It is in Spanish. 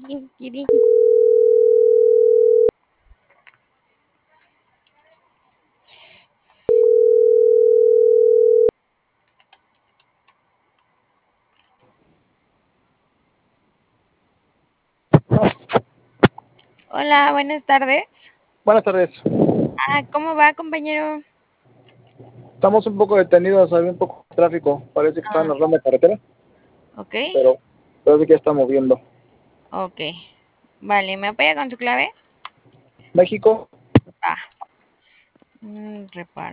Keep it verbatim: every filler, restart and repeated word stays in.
Kiri. Hola, buenas tardes. Buenas tardes. Ah, ¿cómo va, compañero? Estamos un poco detenidos, hay un poco de tráfico. Parece que está en Ah, la ronda de carretera, ok, pero parece que ya está moviendo. ok. Vale, ¿me apoya con su clave? México, Ah, mm, reparo.